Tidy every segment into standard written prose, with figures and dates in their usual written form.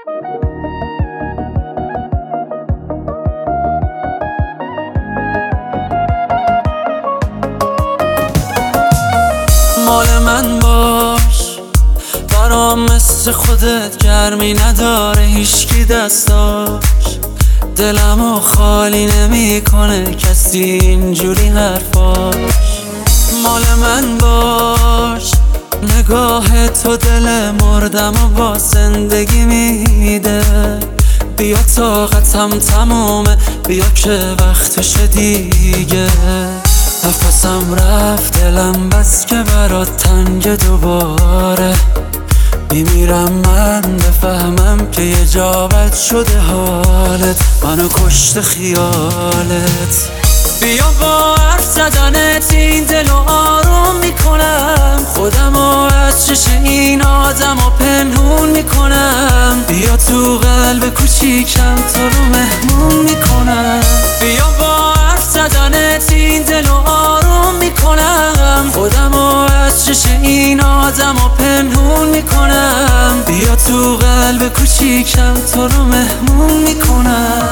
مال من باش، برام مثل خودت گرمی نداره هیچکی دستاش. دلمو خالی نمیکنه کسی اینجوری حرفاش. مال من باش، نگاه تو دل مردم و با زندگی میده. بیا طاقتم تمومه، بیا که وقتشه دیگه. نفسم رفت دلم بس که برات تنگ دوباره. میمیرم من بفهمم که یه جا بد شده حالت، منو کشت خیالت. بیا با حرف زدنت این دلو آروم میکنم، خودمو از چش این آدمو پنهون میکنم. بیا تو قلب کوچیکم تو رو مهمون میکنم. بیا با حرف زدنت این دلو آروم میکنم، خودمو از چش این آدمو پنهون میکنم. بیا تو قلب کوچیکم تو رو مهمون میکنم.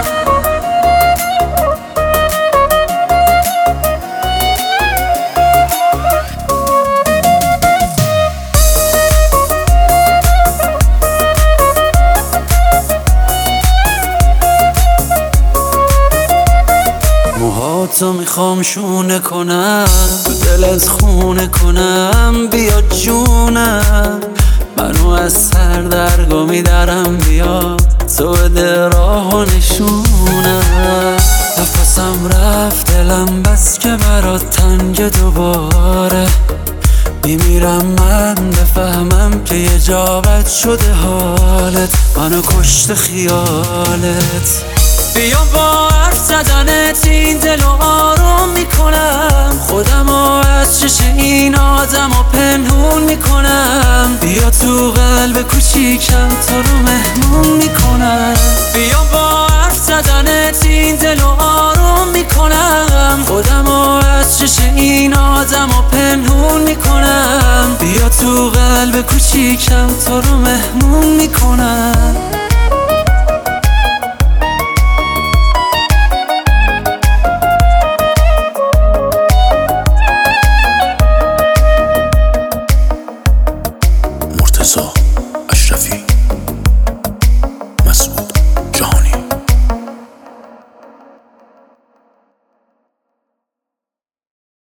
موهاتو میخوام شونه کنم، تو دلت خونه کنم. بیا جونم، منو از سر درگا میدارم. بیا تو بده راه و نشونم. نفسم رفت دلم بس که برات تنگ دوباره. میمیرم من بفهمم که یه جا بد شده حالت، منو کشت خیالت. بیا با حرف زدنت این دلو آروم میکنم، خودمو از چش این آدمو پنهون میکنم. بیا تو قلب کوچیکم تو رو مهمون میکنم. بیا با حرف زدنت این دلو آروم میکنم، خودمو از چش این آدمو پنهون میکنم. بیا تو قلب کوچیکم تو رو مهمون میکنم.